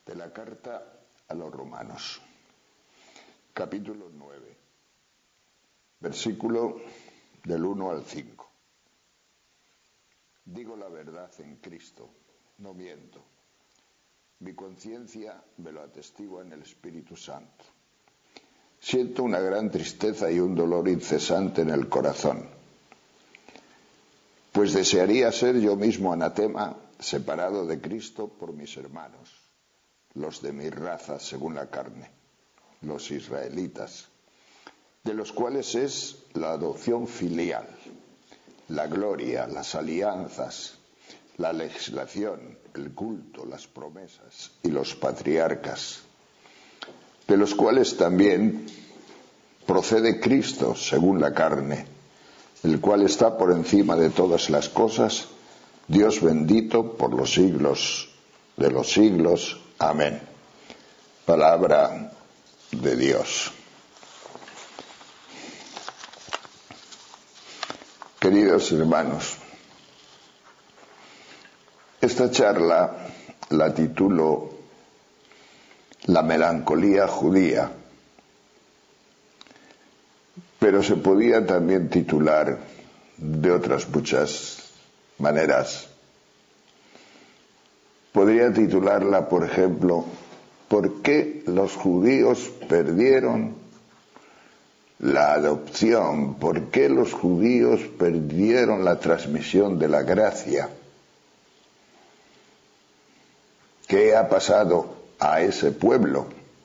De la carta a los Romanos, capítulo 9, versículo del 1 al 5. Digo la verdad en Cristo, no miento. Mi conciencia me lo atestigua en el Espíritu Santo. Siento una gran tristeza y un dolor incesante en el corazón, pues desearía ser yo mismo anatema, separado de Cristo por mis hermanos, los de mi raza según la carne, los israelitas, de los cuales es la adopción filial, la gloria, las alianzas, la legislación, el culto, las promesas y los patriarcas, de los cuales también procede Cristo según la carne, el cual está por encima de todas las cosas, Dios bendito por los siglos de los siglos. Amén. Palabra de Dios. Queridos hermanos, esta charla la titulo La melancolía judía, pero se podía también titular de otras muchas maneras. Podría titularla, por ejemplo, ¿por qué los judíos perdieron la adopción? ¿Por qué los judíos perdieron la transmisión de la gracia? ¿Qué ha pasado a ese pueblo?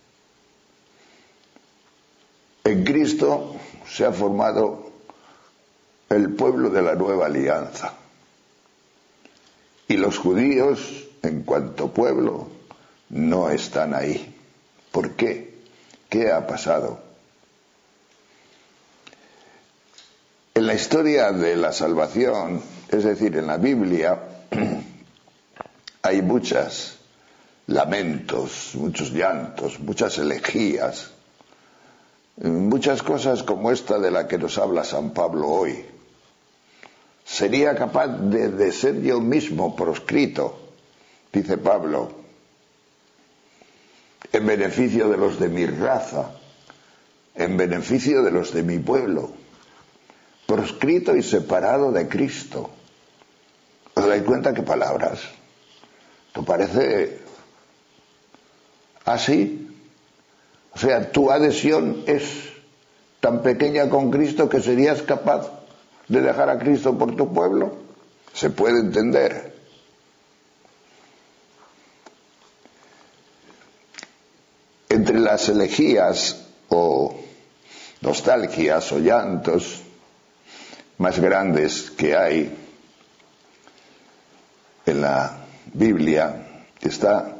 En Cristo se ha formado el pueblo de la nueva alianza. Y los judíos, en cuanto pueblo, no están ahí. ¿Por qué? ¿Qué ha pasado? En la historia de la salvación, es decir, en la Biblia, hay muchos lamentos, muchos llantos, muchas elegías, muchas cosas como esta de la que nos habla San Pablo hoy. Sería capaz de ser yo mismo proscrito, dice Pablo, en beneficio de los de mi raza, en beneficio de los de mi pueblo, proscrito y separado de Cristo. ¿Os dais cuenta qué palabras? ¿Te parece así? O sea, tu adhesión es tan pequeña con Cristo que serías capaz de dejar a Cristo por tu pueblo. Se puede entender. Entre las elegías o nostalgias o llantos más grandes que hay en la Biblia está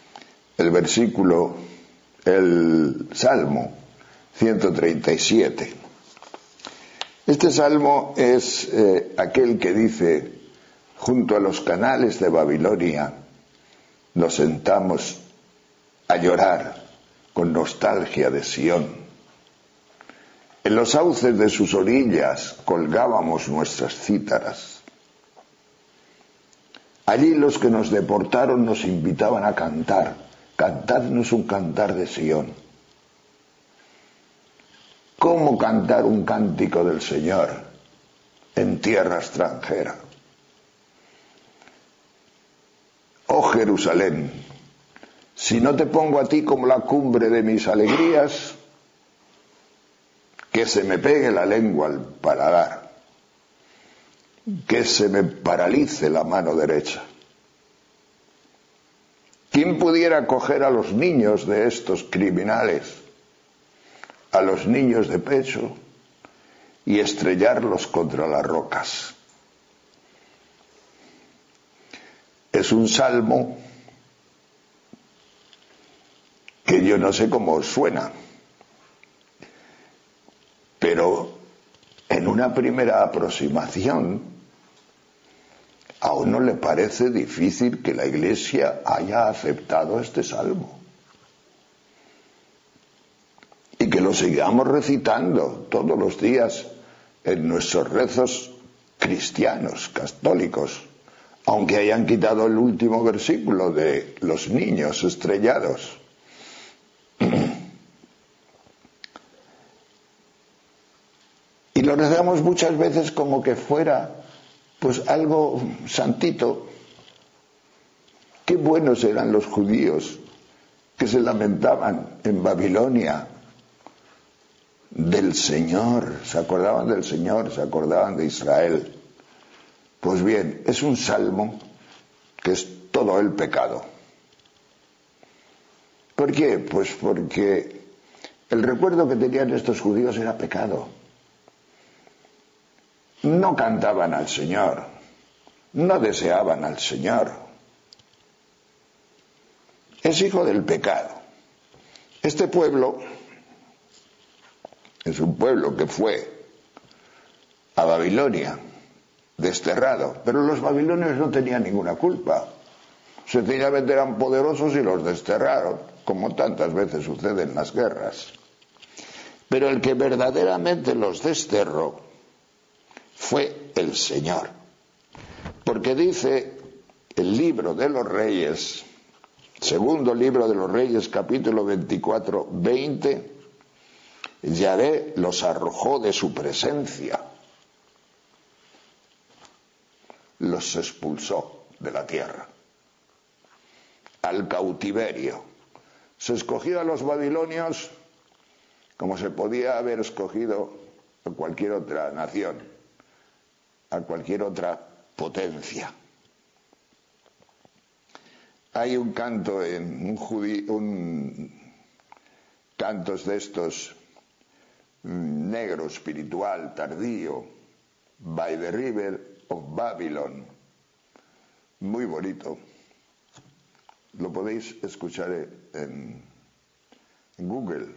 el Salmo 137. Este salmo es aquel que dice: junto a los canales de Babilonia nos sentamos a llorar con nostalgia de Sión. En los sauces de sus orillas colgábamos nuestras cítaras. Allí los que nos deportaron nos invitaban a cantar: cantadnos un cantar de Sión. ¿Cómo cantar un cántico del Señor en tierra extranjera? Oh Jerusalén, si no te pongo a ti como la cumbre de mis alegrías, que se me pegue la lengua al paladar, que se me paralice la mano derecha. ¿Quién pudiera coger a los niños de estos criminales, a los niños de pecho, y estrellarlos contra las rocas? Es un salmo que yo no sé cómo suena, pero en una primera aproximación a uno le parece difícil que la Iglesia haya aceptado este salmo y que lo sigamos recitando todos los días en nuestros rezos cristianos, católicos, aunque hayan quitado el último versículo de los niños estrellados. Y lo rezamos muchas veces como que fuera pues algo santito. Qué buenos eran los judíos que se lamentaban en Babilonia del Señor, se acordaban del Señor, se acordaban de Israel. Pues bien, es un salmo que es todo el pecado. ¿Por qué? Pues porque el recuerdo que tenían estos judíos era pecado. No cantaban al Señor, no deseaban al Señor. Es hijo del pecado. Este pueblo es un pueblo que fue a Babilonia desterrado, pero los babilonios no tenían ninguna culpa. Sencillamente eran poderosos y los desterraron, como tantas veces sucede en las guerras. Pero el que verdaderamente los desterró fue el Señor. Porque dice el libro de los Reyes, segundo libro de los Reyes, capítulo 24, 20, Yahvé los arrojó de su presencia, los expulsó de la tierra, al cautiverio. Se escogió a los babilonios como se podía haber escogido a cualquier otra nación, a cualquier otra potencia. Hay un canto en cantos de estos negro espiritual tardío, By the River of Babylon, muy bonito. Lo podéis escuchar en Google.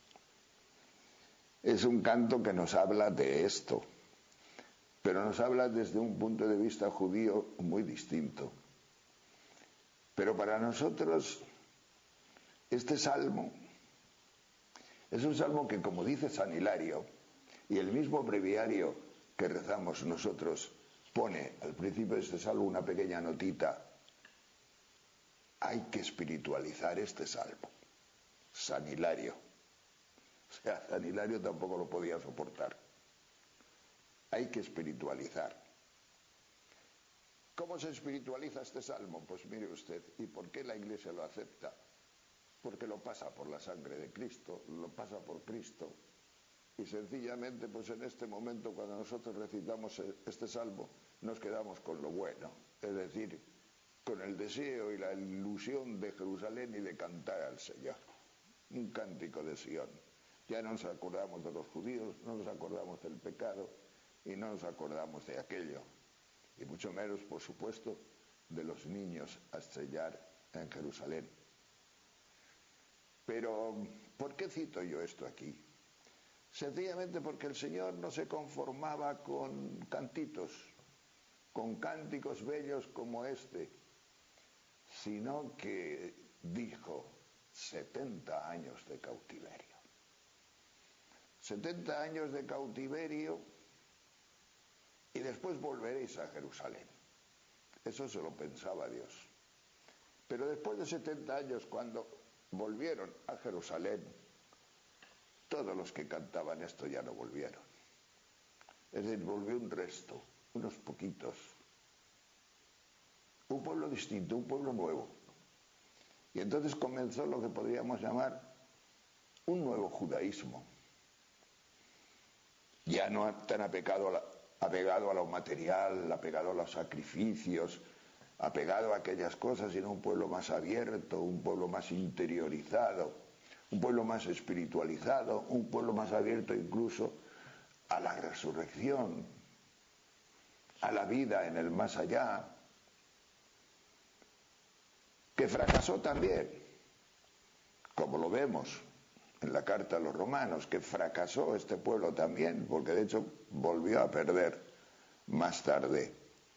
Es un canto que nos habla de esto, pero nos habla desde un punto de vista judío muy distinto. Pero para nosotros este salmo es un salmo que, como dice San Hilario, y el mismo breviario que rezamos nosotros pone al principio de este salmo una pequeña notita: hay que espiritualizar este salmo. San Hilario. O sea, San Hilario tampoco lo podía soportar. Hay que espiritualizar. ¿Cómo se espiritualiza este salmo? Pues mire usted, ¿y por qué la Iglesia lo acepta? Porque lo pasa por la sangre de Cristo, lo pasa por Cristo. Y sencillamente, pues en este momento, cuando nosotros recitamos este salmo, nos quedamos con lo bueno, es decir, con el deseo y la ilusión de Jerusalén y de cantar al Señor. Un cántico de Sión. Ya no nos acordamos de los judíos, no nos acordamos del pecado y no nos acordamos de aquello. Y mucho menos, por supuesto, de los niños a estrellar en Jerusalén. Pero, ¿por qué cito yo esto aquí? Sencillamente porque el Señor no se conformaba con cantitos, con cánticos bellos como este, sino que dijo 70 años de cautiverio. 70 años de cautiverio y después volveréis a Jerusalén. Eso se lo pensaba Dios. Pero después de 70 años, cuando volvieron a Jerusalén, todos los que cantaban esto ya no volvieron. Es decir, volvió un resto, unos poquitos. Un pueblo distinto, un pueblo nuevo. Y entonces comenzó lo que podríamos llamar un nuevo judaísmo. Ya no tan apegado a lo material, apegado a los sacrificios, apegado a aquellas cosas, sino un pueblo más abierto, un pueblo más interiorizado, un pueblo más espiritualizado, un pueblo más abierto incluso a la resurrección, a la vida en el más allá, que fracasó también, como lo vemos en la carta a los romanos, que fracasó este pueblo también, porque de hecho volvió a perder más tarde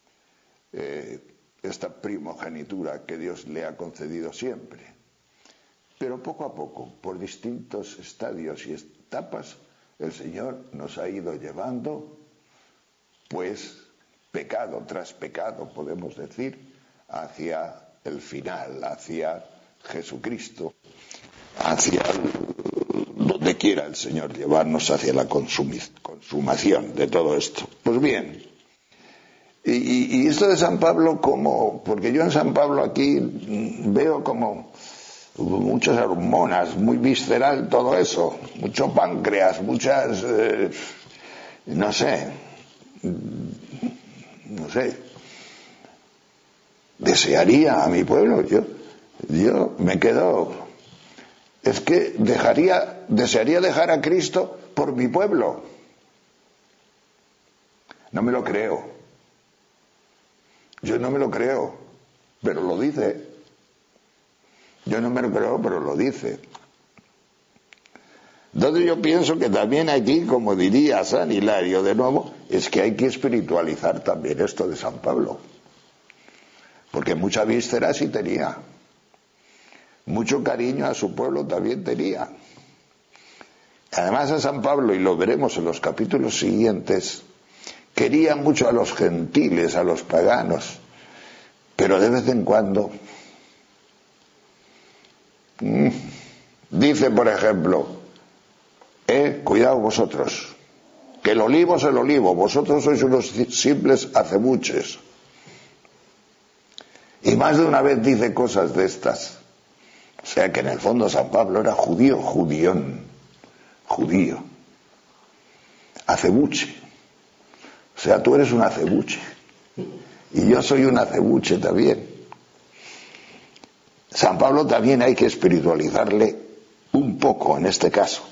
esta primogenitura que Dios le ha concedido siempre. Pero poco a poco, por distintos estadios y etapas, el Señor nos ha ido llevando, pues, pecado tras pecado, podemos decir, hacia el final, hacia Jesucristo, hacia donde quiera el Señor llevarnos, hacia la consumación de todo esto. Pues bien, y esto de San Pablo, ¿cómo? Porque yo en San Pablo aquí veo como muchas hormonas, muy visceral todo eso, mucho páncreas, muchas, no sé, desearía a mi pueblo, yo me quedo, es que desearía dejar a Cristo por mi pueblo. No me lo creo. Yo no me lo creo, pero lo dice. Yo no me lo creo, pero lo dice. Entonces yo pienso que también aquí, como diría San Hilario de nuevo, es que hay que espiritualizar también esto de San Pablo. Porque mucha víscera sí tenía. Mucho cariño a su pueblo también tenía. Además a San Pablo, y lo veremos en los capítulos siguientes, quería mucho a los gentiles, a los paganos, pero de vez en cuando dice, por ejemplo, cuidado vosotros, que el olivo es el olivo, vosotros sois unos simples acebuches. Y más de una vez dice cosas de estas. O sea que en el fondo San Pablo era judío, acebuche. O sea, tú eres un acebuche y yo soy un acebuche también. San Pablo también hay que espiritualizarle un poco en este caso.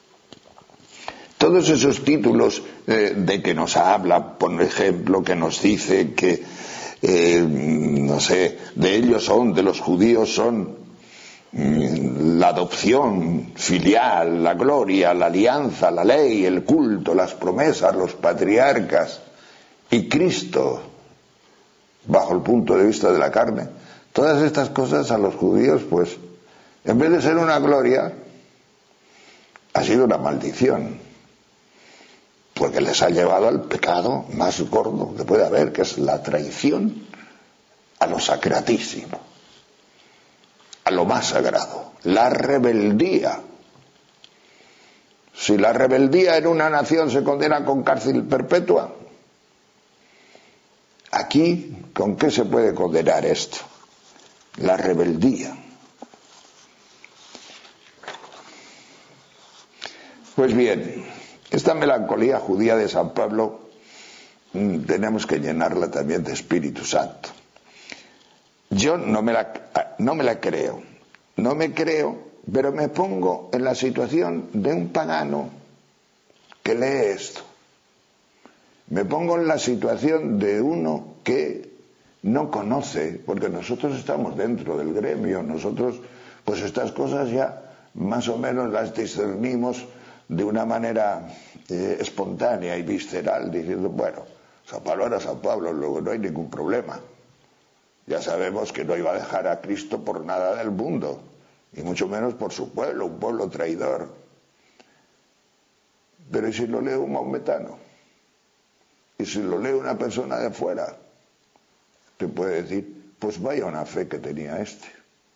Todos esos títulos de que nos habla, por ejemplo, que nos dice que, no sé, de ellos son, de los judíos son la adopción filial, la gloria, la alianza, la ley, el culto, las promesas, los patriarcas y Cristo, bajo el punto de vista de la carne. Todas estas cosas a los judíos, pues, en vez de ser una gloria, ha sido una maldición, porque les ha llevado al pecado más gordo que puede haber, que es la traición a lo sacratísimo, a lo más sagrado, la rebeldía. Si la rebeldía en una nación se condena con cárcel perpetua, aquí, ¿con qué se puede condenar esto? La rebeldía. Pues bien, esta melancolía judía de San Pablo tenemos que llenarla también de Espíritu Santo. Yo no me la creo, pero me pongo en la situación de un pagano que lee esto. Me pongo en la situación de uno que no conoce, porque nosotros estamos dentro del gremio, nosotros pues estas cosas ya más o menos las discernimos de una manera espontánea y visceral, diciendo, bueno, San Pablo era San Pablo, luego no hay ningún problema. Ya sabemos que no iba a dejar a Cristo por nada del mundo, y mucho menos por su pueblo, un pueblo traidor. Pero ¿y si lo lee un maometano? ¿Y si lo lee una persona de fuera? Te puede decir, pues vaya una fe que tenía este.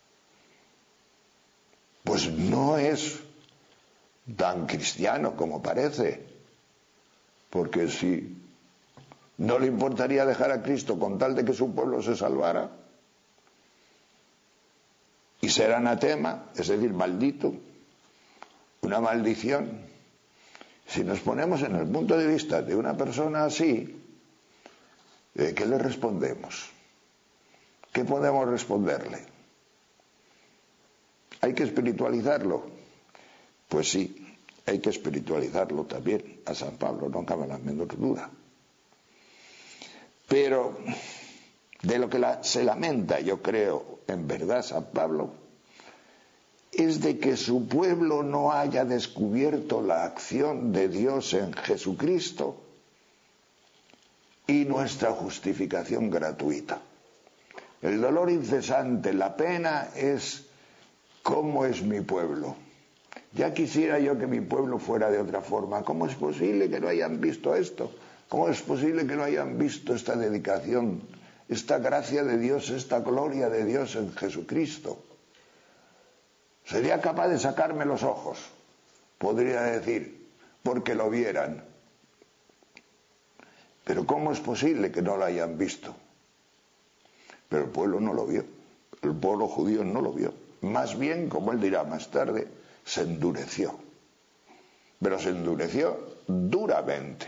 Pues no es tan cristiano como parece, porque si no le importaría dejar a Cristo con tal de que su pueblo se salvara y ser anatema, es decir, maldito, una maldición. Si nos ponemos en el punto de vista de una persona así, ¿qué le respondemos? ¿Qué podemos responderle? ¿Hay que espiritualizarlo? Pues sí, hay que espiritualizarlo también a San Pablo, no cabe la menor duda. Pero de lo que se lamenta, yo creo, en verdad San Pablo, es de que su pueblo no haya descubierto la acción de Dios en Jesucristo y nuestra justificación gratuita. El dolor incesante, la pena es ¿cómo es mi pueblo? Ya quisiera yo que mi pueblo fuera de otra forma. ¿Cómo es posible que no hayan visto esto? ¿Cómo es posible que no hayan visto esta dedicación, esta gracia de Dios, esta gloria de Dios en Jesucristo? Sería capaz de sacarme los ojos, podría decir, porque lo vieran. Pero ¿cómo es posible que no lo hayan visto? Pero el pueblo no lo vio, el pueblo judío no lo vio. Más bien, como él dirá más tarde, se endureció. Pero se endureció duramente,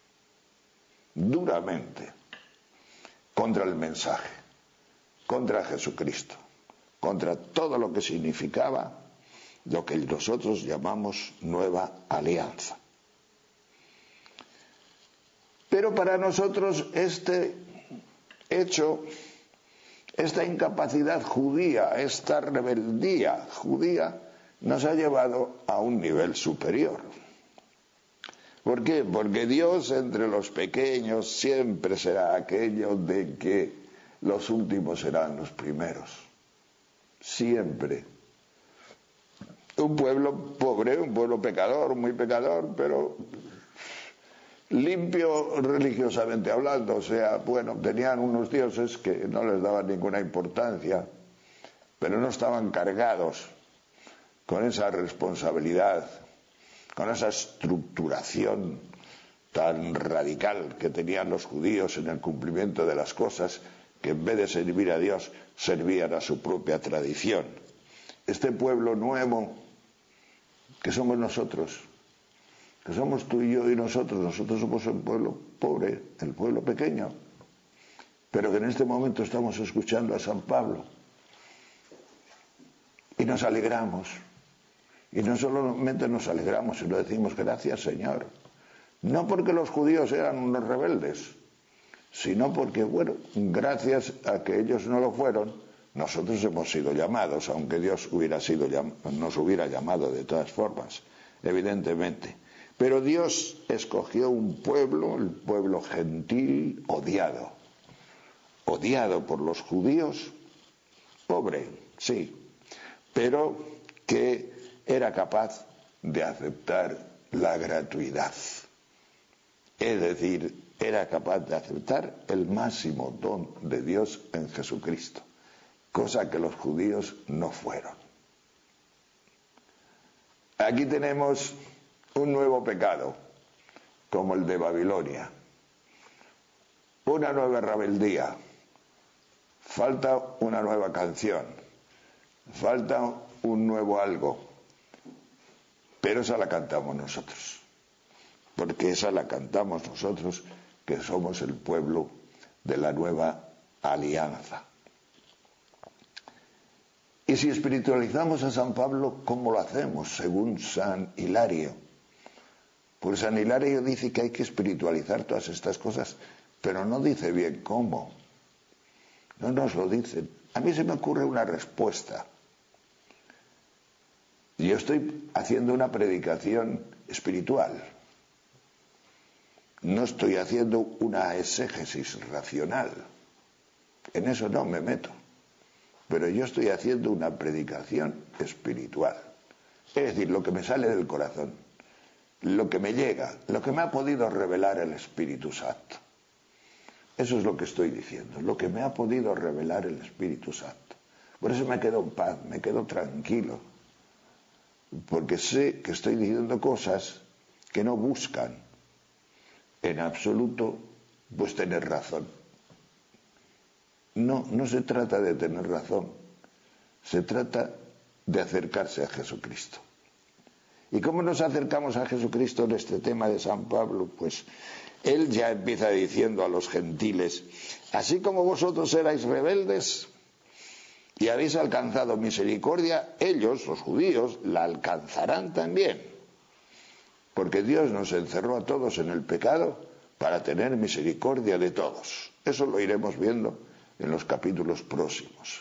contra el mensaje, contra Jesucristo, contra todo lo que significaba lo que nosotros llamamos nueva alianza. Pero para nosotros este hecho, esta incapacidad judía, esta rebeldía judía, nos ha llevado a un nivel superior. ¿Por qué? Porque Dios entre los pequeños siempre será aquello de que los últimos serán los primeros. Siempre. Un pueblo pobre, un pueblo pecador, muy pecador, pero limpio religiosamente hablando. O sea, bueno, tenían unos dioses que no les daban ninguna importancia, pero no estaban cargados con esa responsabilidad, con esa estructuración tan radical que tenían los judíos en el cumplimiento de las cosas, que en vez de servir a Dios, servían a su propia tradición. Este pueblo nuevo, que somos nosotros, que somos tú y yo y nosotros somos el pueblo pobre, el pueblo pequeño, pero que en este momento estamos escuchando a San Pablo y nos alegramos. Y no solamente nos alegramos, sino decimos gracias, Señor. No porque los judíos eran unos rebeldes, sino porque, bueno, gracias a que ellos no lo fueron, nosotros hemos sido llamados, aunque Dios nos hubiera llamado de todas formas, evidentemente. Pero Dios escogió un pueblo, el pueblo gentil, odiado por los judíos, pobre, sí, pero que era capaz de aceptar la gratuidad. Es decir, era capaz de aceptar el máximo don de Dios en Jesucristo, cosa que los judíos no fueron. Aquí tenemos un nuevo pecado, como el de Babilonia, una nueva rebeldía, falta una nueva canción, falta un nuevo algo. Pero esa la cantamos nosotros, porque esa la cantamos nosotros, que somos el pueblo de la nueva alianza. Y si espiritualizamos a San Pablo, ¿cómo lo hacemos? Según San Hilario. Pues San Hilario dice que hay que espiritualizar todas estas cosas, pero no dice bien cómo. No nos lo dice. A mí se me ocurre una respuesta. Yo estoy haciendo una predicación espiritual. No estoy haciendo una exégesis racional. En eso no me meto. Pero yo estoy haciendo una predicación espiritual. Es decir, lo que me sale del corazón, lo que me llega, lo que me ha podido revelar el Espíritu Santo. Eso es lo que estoy diciendo, lo que me ha podido revelar el Espíritu Santo. Por eso me quedo en paz, me quedo tranquilo. Porque sé que estoy diciendo cosas que no buscan en absoluto pues tener razón. No se trata de tener razón, se trata de acercarse a Jesucristo. ¿Y cómo nos acercamos a Jesucristo en este tema de San Pablo? Pues él ya empieza diciendo a los gentiles: así como vosotros erais rebeldes y habéis alcanzado misericordia, ellos, los judíos, la alcanzarán también. Porque Dios nos encerró a todos en el pecado para tener misericordia de todos. Eso lo iremos viendo en los capítulos próximos.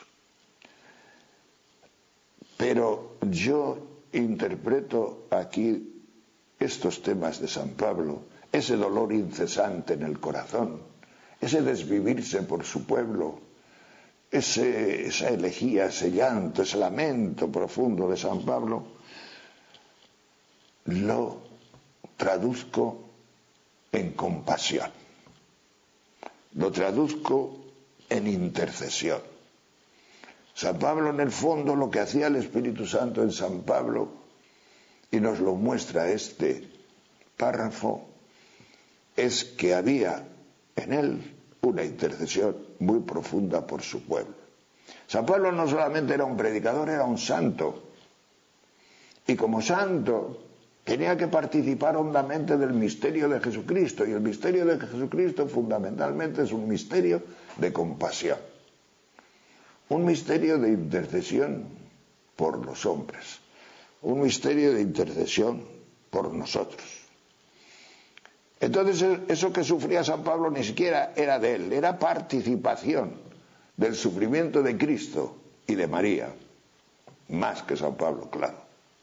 Pero yo interpreto aquí estos temas de San Pablo, ese dolor incesante en el corazón, ese desvivirse por su pueblo, esa elegía, ese llanto, ese lamento profundo de San Pablo, lo traduzco en compasión. Lo traduzco en intercesión. San Pablo, en el fondo, lo que hacía el Espíritu Santo en San Pablo, y nos lo muestra este párrafo, es que había en él una intercesión muy profunda por su pueblo. San Pablo no solamente era un predicador, era un santo. Y como santo tenía que participar hondamente del misterio de Jesucristo. Y el misterio de Jesucristo fundamentalmente es un misterio de compasión. Un misterio de intercesión por los hombres. Un misterio de intercesión por nosotros. Entonces eso que sufría San Pablo ni siquiera era de él, era participación del sufrimiento de Cristo y de María, más que San Pablo, claro,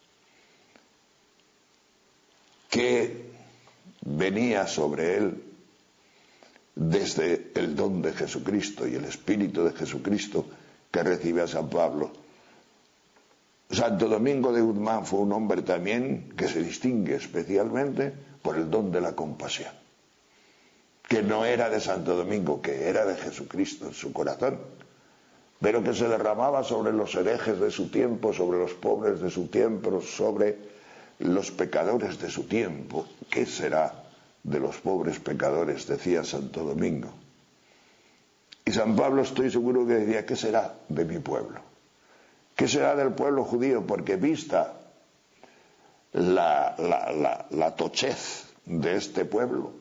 que venía sobre él desde el don de Jesucristo y el Espíritu de Jesucristo que recibe a San Pablo. Santo Domingo de Guzmán fue un hombre también que se distingue especialmente por el don de la compasión, que no era de Santo Domingo, que era de Jesucristo en su corazón, pero que se derramaba sobre los herejes de su tiempo, sobre los pobres de su tiempo, sobre los pecadores de su tiempo. ¿Qué será de los pobres pecadores?, decía Santo Domingo. Y San Pablo, estoy seguro que decía, ¿qué será de mi pueblo? ¿Qué será del pueblo judío? Porque vista la tochez de este pueblo,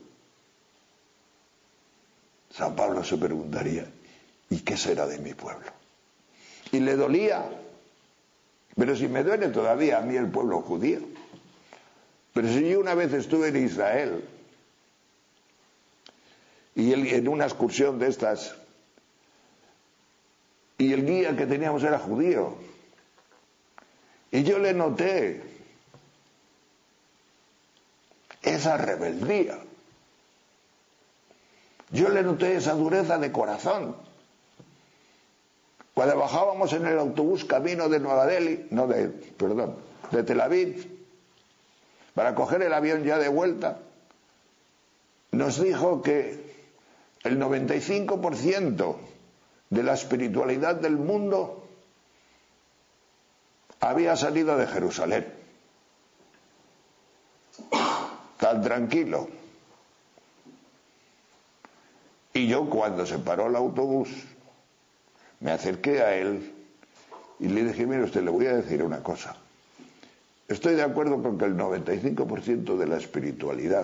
San Pablo se preguntaría, ¿y qué será de mi pueblo? Y le dolía, pero si me duele todavía a mí el pueblo judío. Pero si yo una vez estuve en Israel, y en una excursión de estas, y el guía que teníamos era judío, y yo le noté esa rebeldía, yo le noté esa dureza de corazón. Cuando bajábamos en el autobús camino de Nueva Delhi, de Tel Aviv, para coger el avión ya de vuelta, nos dijo que el 95% de la espiritualidad del mundo había salido de Jerusalén. Tan tranquilo. Y yo, cuando se paró el autobús, me acerqué a él y le dije, mire usted, le voy a decir una cosa. Estoy de acuerdo con que el 95% de la espiritualidad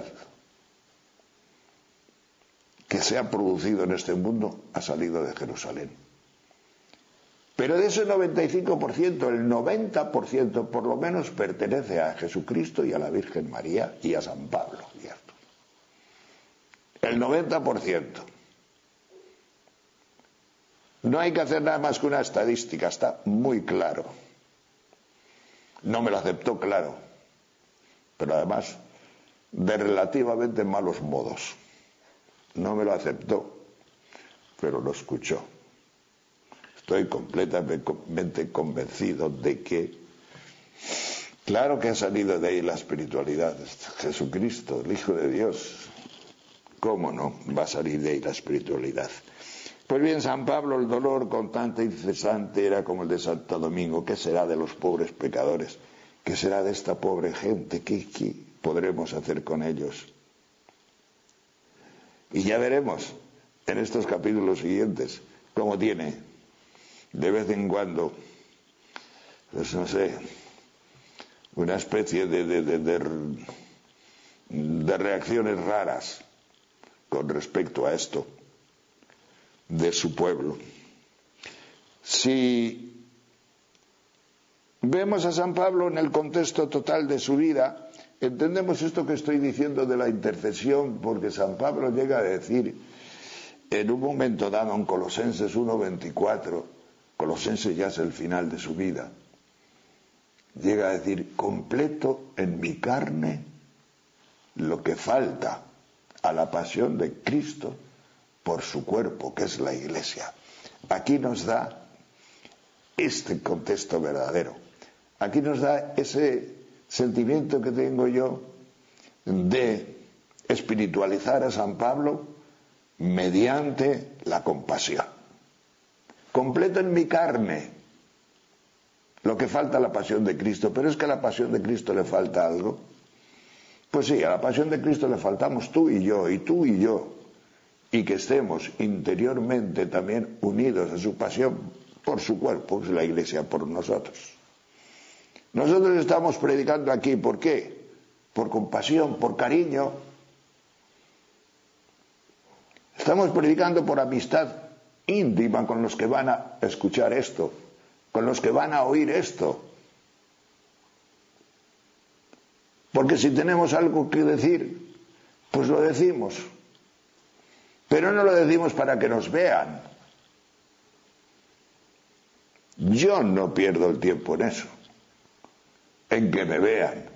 que se ha producido en este mundo ha salido de Jerusalén. Pero de ese 95%, el 90% por lo menos pertenece a Jesucristo y a la Virgen María y a San Pablo, ¿cierto? El 90%. No hay que hacer nada más que una estadística, está muy claro. No me lo aceptó, claro, pero además de relativamente malos modos. No me lo aceptó, pero lo escuchó. Estoy completamente convencido de que, claro que ha salido de ahí la espiritualidad. Jesucristo, el Hijo de Dios, ¿cómo no va a salir de ahí la espiritualidad? Pues bien, San Pablo, el dolor constante e incesante era como el de Santo Domingo. ¿Qué será de los pobres pecadores? ¿Qué será de esta pobre gente? ¿Qué podremos hacer con ellos? Y ya veremos en estos capítulos siguientes cómo tiene de vez en cuando, pues no sé, una especie de reacciones raras con respecto a esto de su pueblo. Si vemos a San Pablo en el contexto total de su vida, entendemos esto que estoy diciendo de la intercesión, porque San Pablo llega a decir en un momento dado en Colosenses 1:24, Colosenses ya es el final de su vida, llega a decir, completo en mi carne lo que falta a la pasión de Cristo por su cuerpo, que es la Iglesia. Aquí nos da este contexto verdadero. Aquí nos da ese sentimiento que tengo yo de espiritualizar a San Pablo mediante la compasión. Completo en mi carne lo que falta a la pasión de Cristo, pero es que a la pasión de Cristo le falta algo. Pues sí, a la pasión de Cristo le faltamos tú y yo, y que estemos interiormente también unidos a su pasión por su cuerpo, que es la Iglesia, por nosotros. Nosotros estamos predicando aquí, ¿por qué? Por compasión, por cariño. Estamos predicando por amistad íntima con los que van a escuchar esto, con los que van a oír esto. Porque si tenemos algo que decir, pues lo decimos. Pero no lo decimos para que nos vean. Yo no pierdo el tiempo en eso, en que me vean.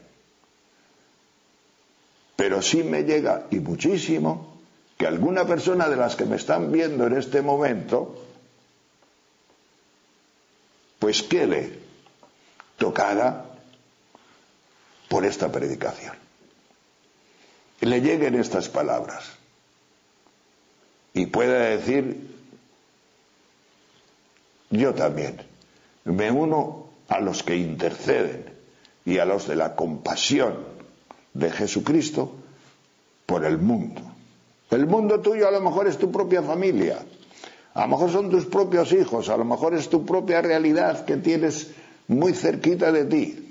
Pero sí me llega, y muchísimo, que alguna persona de las que me están viendo en este momento, pues quede tocada por esta predicación. Y le lleguen estas palabras. Y pueda decir, yo también me uno a los que interceden y a los de la compasión de Jesucristo por el mundo. El mundo tuyo a lo mejor es tu propia familia, a lo mejor son tus propios hijos, a lo mejor es tu propia realidad que tienes muy cerquita de ti.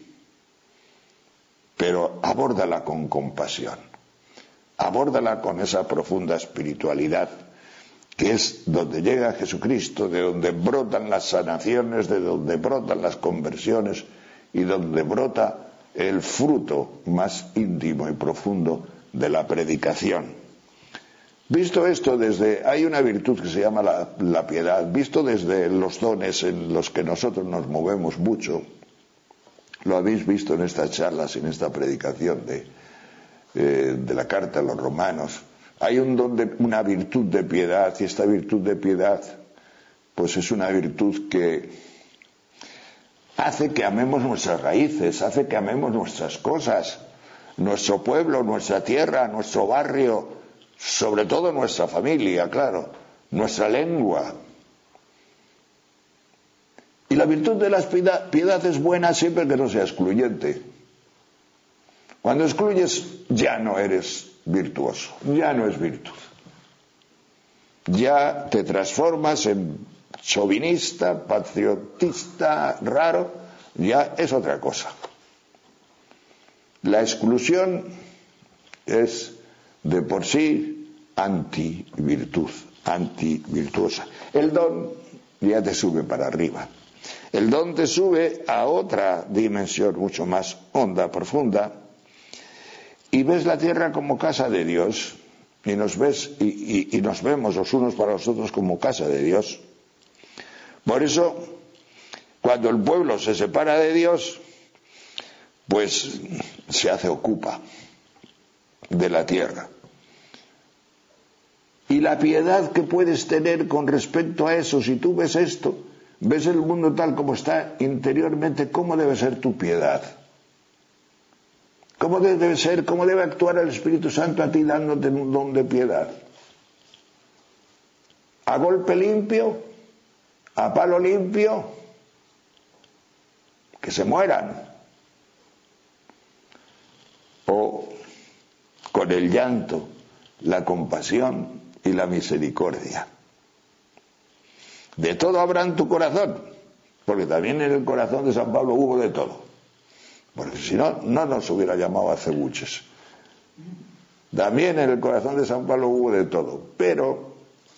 Pero abórdala con compasión, abórdala con esa profunda espiritualidad, que es donde llega Jesucristo, de donde brotan las sanaciones, de donde brotan las conversiones y donde brota el fruto más íntimo y profundo de la predicación. Visto esto hay una virtud que se llama la piedad, visto desde los dones en los que nosotros nos movemos mucho, lo habéis visto en estas charlas, en esta predicación de la carta a los romanos. Hay un don una virtud de piedad, y esta virtud de piedad pues es una virtud que hace que amemos nuestras raíces, hace que amemos nuestras cosas, nuestro pueblo, nuestra tierra, nuestro barrio, sobre todo nuestra familia, claro, nuestra lengua. Y la virtud de la piedad es buena siempre que no sea excluyente. Cuando excluyes ya no eres virtuoso, ya no es virtud. Ya te transformas en chauvinista, patriotista, raro, ya es otra cosa. La exclusión es de por sí antivirtud, antivirtuosa. El don ya te sube para arriba. El don te sube a otra dimensión mucho más honda, profunda, y ves la tierra como casa de Dios, y nos vemos los unos para los otros como casa de Dios. Por eso, cuando el pueblo se separa de Dios, pues se hace ocupa de la tierra. Y la piedad que puedes tener con respecto a eso, si tú ves esto, ves el mundo tal como está interiormente, ¿cómo debe ser tu piedad? ¿Cómo debe ser, cómo debe actuar el Espíritu Santo a ti dándote un don de piedad? ¿A golpe limpio? ¿A palo limpio? Que se mueran. O con el llanto, la compasión y la misericordia. De todo habrá en tu corazón, porque también en el corazón de San Pablo hubo de todo. Porque si no, no nos hubiera llamado a cebuches. También en el corazón de San Pablo hubo de todo. Pero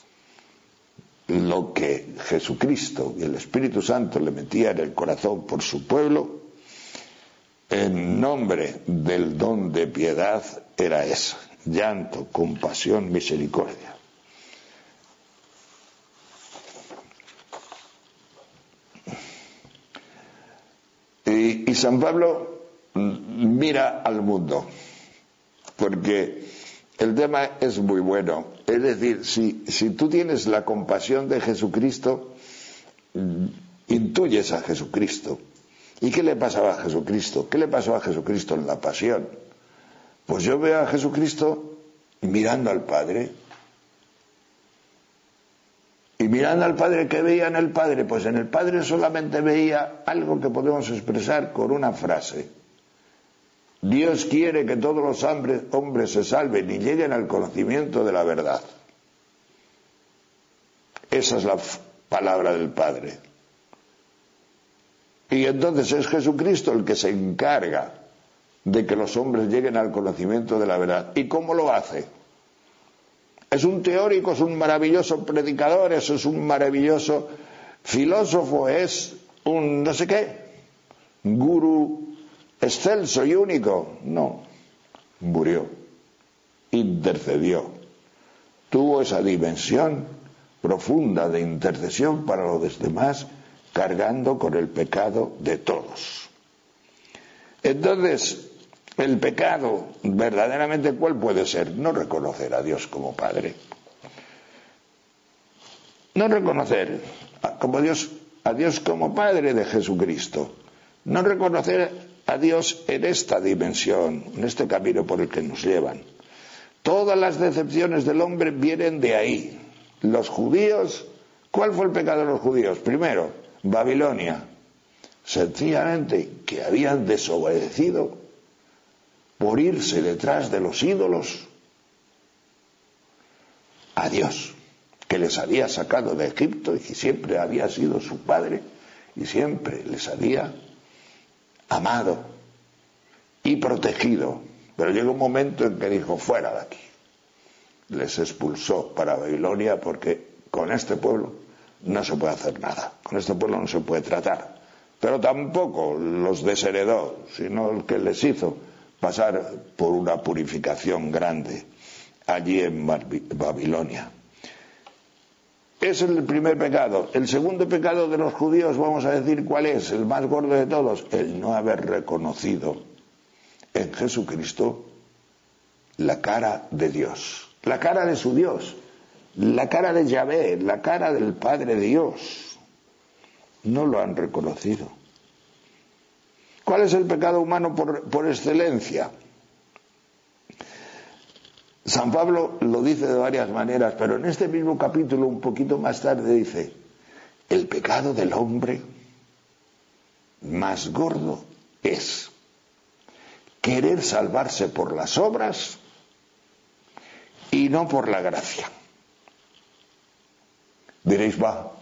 lo que Jesucristo y el Espíritu Santo le metía en el corazón por su pueblo, en nombre del don de piedad, era eso: llanto, compasión, misericordia. Y San Pablo mira al mundo, porque el tema es muy bueno. Es decir, si tú tienes la compasión de Jesucristo, intuyes a Jesucristo. ¿Y qué le pasaba a Jesucristo? ¿Qué le pasó a Jesucristo en la pasión? Pues yo veo a Jesucristo mirando al Padre. Y mirando al Padre, ¿qué veía en el Padre? Pues en el Padre solamente veía algo que podemos expresar con una frase. Dios quiere que todos los hombres se salven y lleguen al conocimiento de la verdad. Esa es la palabra del Padre. Y entonces es Jesucristo el que se encarga de que los hombres lleguen al conocimiento de la verdad. ¿Y cómo lo hace? Es un teórico, es un maravilloso predicador, es un maravilloso filósofo, es un no sé qué, gurú excelso y único. No, murió, intercedió, tuvo esa dimensión profunda de intercesión para los demás, cargando con el pecado de todos. Entonces, el pecado, verdaderamente, ¿cuál puede ser? No reconocer a Dios como Padre. No reconocer a Dios como Padre de Jesucristo. No reconocer a Dios en esta dimensión, en este camino por el que nos llevan. Todas las decepciones del hombre vienen de ahí. Los judíos, ¿cuál fue el pecado de los judíos? Primero, Babilonia. Sencillamente que habían desobedecido por irse detrás de los ídolos a Dios, que les había sacado de Egipto y que siempre había sido su Padre y siempre les había amado y protegido. Pero llegó un momento en que dijo, fuera de aquí. Les expulsó para Babilonia porque con este pueblo no se puede hacer nada, con este pueblo no se puede tratar. Pero tampoco los desheredó, sino el que les hizo pasar por una purificación grande allí en Babilonia. Ese es el primer pecado. El segundo pecado de los judíos, vamos a decir cuál es, el más gordo de todos, el no haber reconocido en Jesucristo la cara de Dios, la cara de su Dios, la cara de Yahvé, la cara del Padre Dios. No lo han reconocido. ¿Cuál es el pecado humano por excelencia? San Pablo lo dice de varias maneras, pero en este mismo capítulo, un poquito más tarde, dice, el pecado del hombre más gordo es querer salvarse por las obras y no por la gracia. Diréis,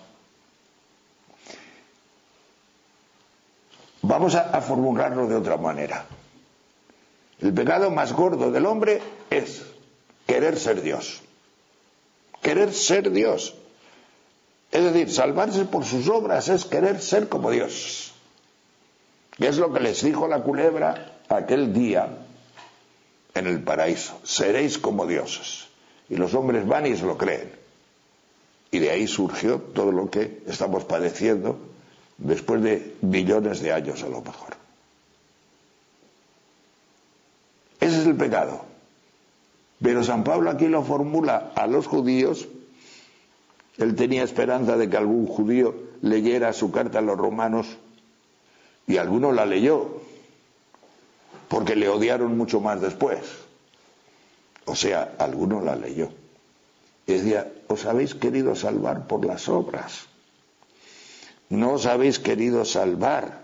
vamos a formularlo de otra manera. El pecado más gordo del hombre es querer ser Dios. Querer ser Dios. Es decir, salvarse por sus obras es querer ser como Dios. Y es lo que les dijo la culebra aquel día en el paraíso. Seréis como dioses. Y los hombres van y se lo creen. Y de ahí surgió todo lo que estamos padeciendo después de millones de años a lo mejor. Ese es el pecado. Pero San Pablo aquí lo formula a los judíos. Él tenía esperanza de que algún judío leyera su carta a los romanos y alguno la leyó porque le odiaron mucho más después. O sea, alguno la leyó y decía, os habéis querido salvar por las obras, no os habéis querido salvar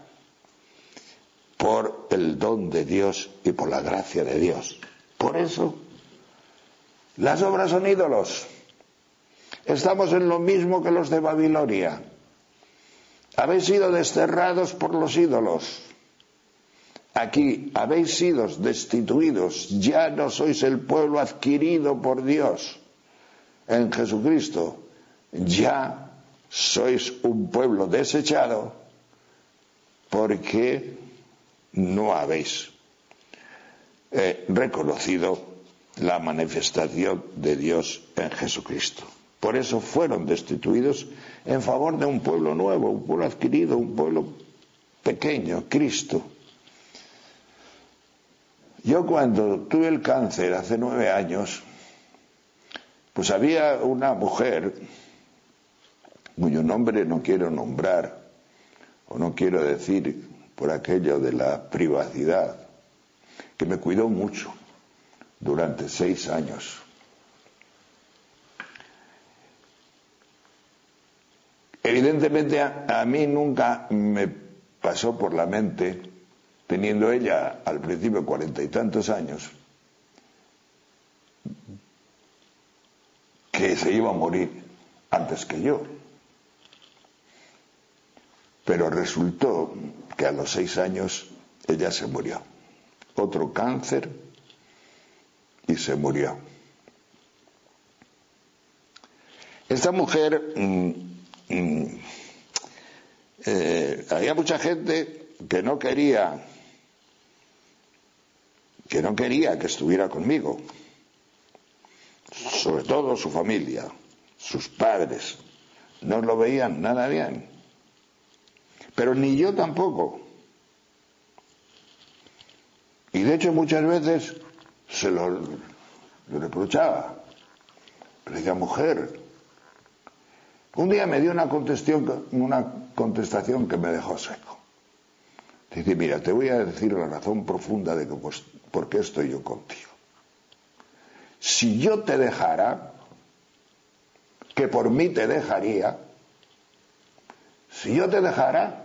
por el don de Dios y por la gracia de Dios. Por eso las obras son ídolos. Estamos en lo mismo que los de Babilonia. Habéis sido desterrados por los ídolos. Aquí habéis sido destituidos. Ya no sois el pueblo adquirido por Dios en Jesucristo. Ya sois un pueblo desechado porque no habéis reconocido la manifestación de Dios en Jesucristo. Por eso fueron destituidos en favor de un pueblo nuevo, un pueblo adquirido, un pueblo pequeño, Cristo. Yo cuando tuve el cáncer hace 9 años, pues había una mujer cuyo nombre no quiero nombrar o no quiero decir por aquello de la privacidad, que me cuidó mucho durante 6 años. Evidentemente a mí nunca me pasó por la mente, teniendo ella al principio 40 y tantos años, que se iba a morir antes que yo. Pero resultó que a los 6 años ella se murió. Otro cáncer y se murió. Esta mujer, había mucha gente que no quería que estuviera conmigo, sobre todo su familia, sus padres, no lo veían nada bien, pero ni yo tampoco. Y de hecho muchas veces se lo reprochaba. Le decía, mujer, un día me dio una contestación que me dejó seco. Dice, mira, te voy a decir la razón profunda de que, por qué estoy yo contigo. Si yo te dejara, que por mí te dejaría, si yo te dejara,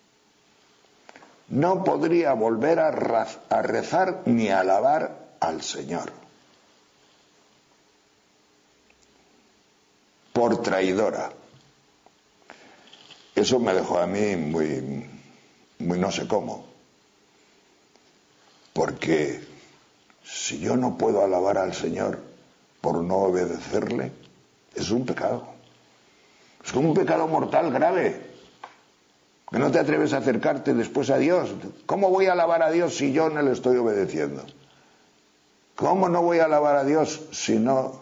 no podría volver a rezar ni a alabar al Señor. Por traidora. Eso me dejó a mí muy no sé cómo. Porque si yo no puedo alabar al Señor por no obedecerle, es un pecado. Es como un pecado mortal grave. Que no te atreves a acercarte después a Dios. ¿Cómo voy a alabar a Dios si yo no le estoy obedeciendo? ¿Cómo no voy a alabar a Dios si no?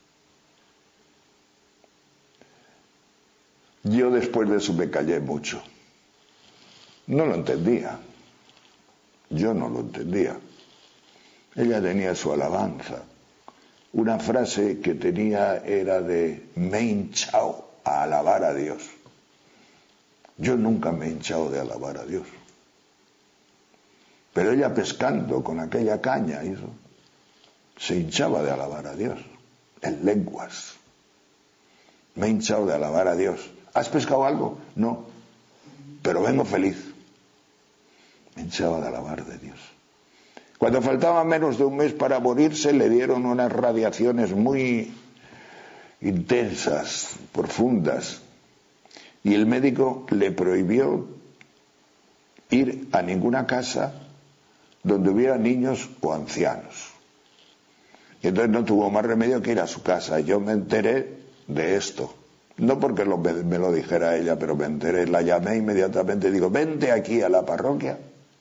Yo después de eso me callé mucho. No lo entendía. Yo no lo entendía. Ella tenía su alabanza. Una frase que tenía era de me he hinchado a alabar a Dios. Yo nunca me he hinchado de alabar a Dios. Pero ella pescando con aquella caña se hinchaba de alabar a Dios. En lenguas. Me he hinchado de alabar a Dios. ¿Has pescado algo? No. Pero vengo feliz. Me hinchaba de alabar de Dios. Cuando faltaba menos de un mes para morirse, le dieron unas radiaciones muy intensas, profundas, y el médico le prohibió ir a ninguna casa donde hubiera niños o ancianos. Y entonces no tuvo más remedio que ir a su casa. Yo me enteré de esto. No porque me lo dijera ella, pero me enteré. La llamé inmediatamente y digo, vente aquí a la parroquia,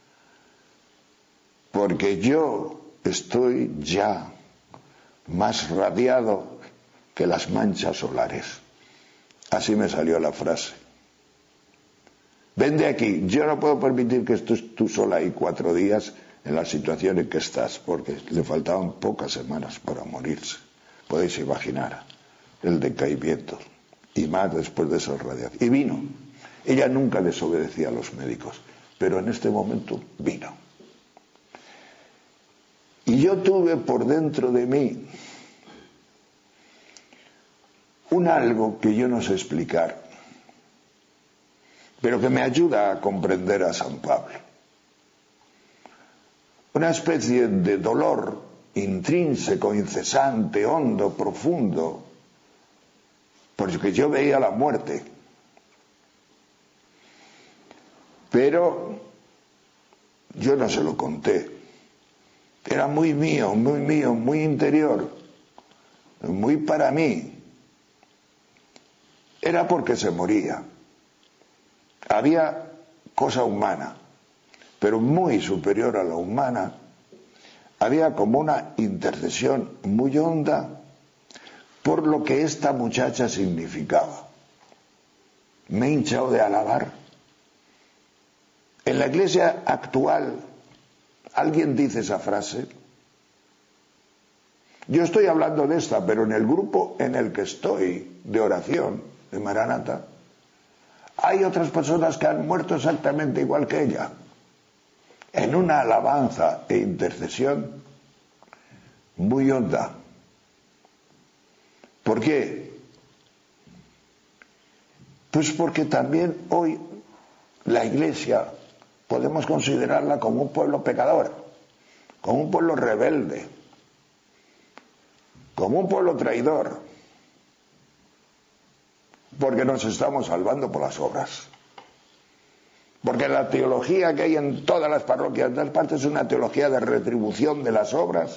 porque yo estoy ya más radiado que las manchas solares. Así me salió la frase. Vente aquí, yo no puedo permitir que estés tú sola ahí 4 días en la situación en que estás, porque le faltaban pocas semanas para morirse. Podéis imaginar el decaimiento, y más después de esa radiación. Y vino. Ella nunca desobedecía a los médicos, pero en este momento vino. Y yo tuve por dentro de mí un algo que yo no sé explicar, pero que me ayuda a comprender a San Pablo. Una especie de dolor intrínseco, incesante, hondo, profundo, porque yo veía la muerte. Pero yo no se lo conté. Era muy mío, muy interior, muy para mí. Era porque se moría. Había cosa humana, pero muy superior a la humana. Había como una intercesión muy honda por lo que esta muchacha significaba. Me he hinchado de alabar. En la iglesia actual, ¿alguien dice esa frase? Yo estoy hablando de esta, pero en el grupo en el que estoy, de oración, de Maranata, hay otras personas que han muerto exactamente igual que ella, en una alabanza e intercesión muy honda. ¿Por qué? Pues porque también hoy la Iglesia podemos considerarla como un pueblo pecador, como un pueblo rebelde, como un pueblo traidor, porque nos estamos salvando por las obras. Porque la teología que hay en todas las parroquias de todas partes es una teología de retribución de las obras.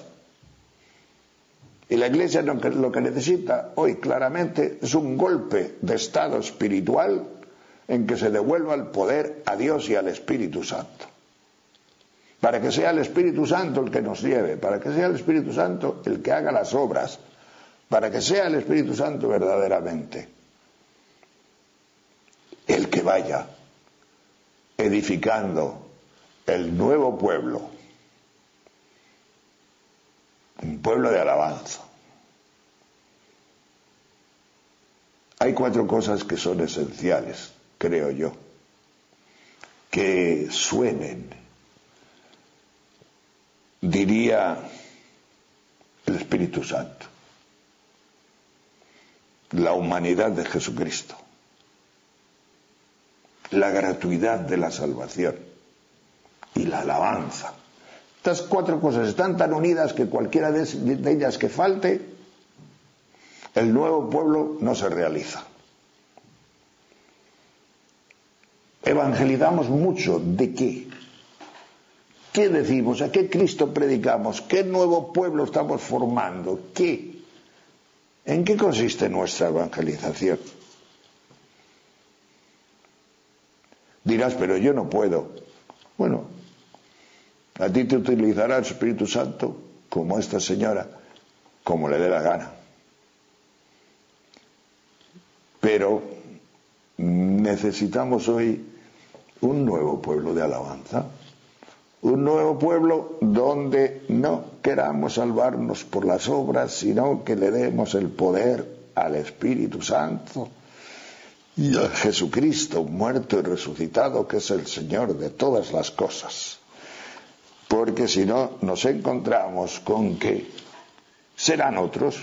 Y la Iglesia lo que necesita hoy claramente es un golpe de estado espiritual en que se devuelva el poder a Dios y al Espíritu Santo. Para que sea el Espíritu Santo el que nos lleve, para que sea el Espíritu Santo el que haga las obras, para que sea el Espíritu Santo verdaderamente el que vaya edificando el nuevo pueblo, un pueblo de alabanza. Hay 4 cosas que son esenciales, creo yo, que suenen, diría el Espíritu Santo, la humanidad de Jesucristo, la gratuidad de la salvación y la alabanza. Estas 4 cosas están tan unidas que cualquiera de ellas que falte, el nuevo pueblo no se realiza. Evangelizamos mucho. ¿De qué? ¿Qué decimos? ¿A qué Cristo predicamos? ¿Qué nuevo pueblo estamos formando? ¿Qué? ¿En qué consiste nuestra evangelización? Dirás, pero yo no puedo. Bueno, a ti te utilizará el Espíritu Santo como esta señora, como le dé la gana. Pero necesitamos hoy un nuevo pueblo de alabanza, un nuevo pueblo donde no queramos salvarnos por las obras, sino que le demos el poder al Espíritu Santo y a Jesucristo muerto y resucitado, que es el Señor de todas las cosas. Porque si no, nos encontramos con que serán otros,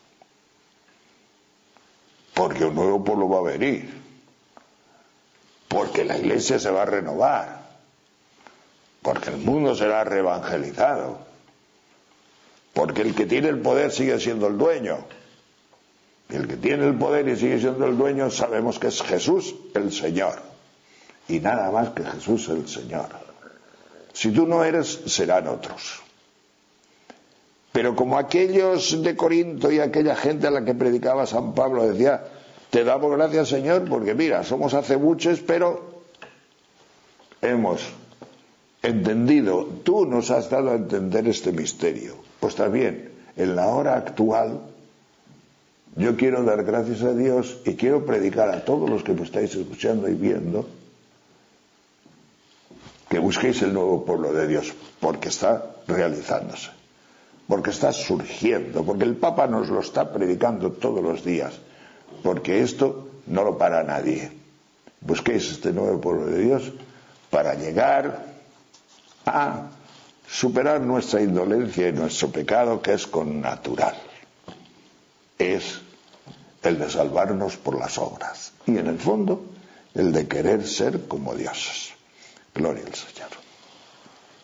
porque un nuevo pueblo va a venir, porque la Iglesia se va a renovar, porque el mundo será reevangelizado, porque el que tiene el poder sigue siendo el dueño, y el que tiene el poder y sigue siendo el dueño sabemos que es Jesús el Señor, y nada más que Jesús el Señor. Si tú no eres, serán otros. Pero como aquellos de Corinto y aquella gente a la que predicaba San Pablo decía, te damos gracias, Señor, porque mira, somos acebuches, pero hemos entendido, tú nos has dado a entender este misterio. Pues también, en la hora actual, yo quiero dar gracias a Dios y quiero predicar a todos los que me estáis escuchando y viendo que busquéis el nuevo pueblo de Dios, porque está realizándose, porque está surgiendo, porque el Papa nos lo está predicando todos los días, porque esto no lo para nadie. Busquéis este nuevo pueblo de Dios para llegar a superar nuestra indolencia y nuestro pecado, que es connatural. Es el de salvarnos por las obras y en el fondo el de querer ser como dioses. Gloria al Señor.